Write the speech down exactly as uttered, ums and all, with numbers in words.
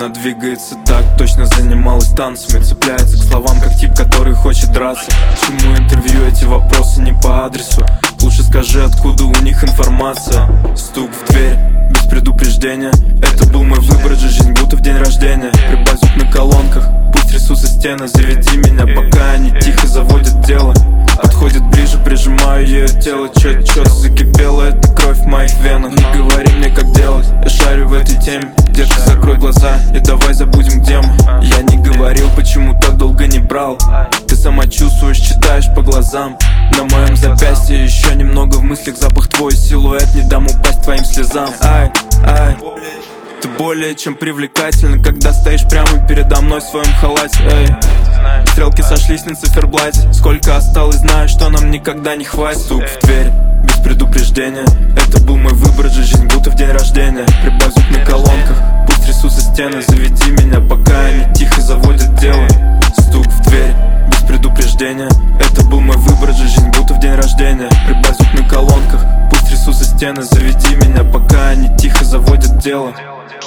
Она двигается так, точно занималась танцами. Цепляется к словам, как тип, который хочет драться. Чему интервью, эти вопросы не по адресу. Лучше скажи, откуда у них информация. Стук в дверь, без предупреждения. Это был мой выбор, же жизнь будто в день рождения. Прибавь звук на колонках, пусть трясутся стены. Заведи меня, пока они тихо заводят дело. Отходит ближе, прижимаю ее тело. Чё, чё закипело, это кровь в моих венах. Не говори мне, как делать, я шарю в этой теме. Детка, закрой глаза и давай забудем, где мы. Я не говорил, почему так долго не брал. Ты сама чувствуешь, читаешь по глазам. На моем запястье еще немного в мыслях. Запах твой силуэт, не дам упасть твоим слезам. Ай, ай, ты более чем привлекательна, когда стоишь прямо передо мной в своем халате. Эй, стрелки сошлись на циферблате. Сколько осталось, знаю, что нам никогда не хватит. Стук в дверь, без предупреждения. Это был мой выбор, же жизнь будто в день рождения. Прибавь звук на колонках, пусть трясутся стены. Заведи меня, пока они тихо заводят дело. Стук в дверь, без предупреждения. Это был мой выбор, же жизнь будто в день рождения. Прибавь звук на колонках, пусть трясутся стены. Заведи меня, пока они тихо заводят дело.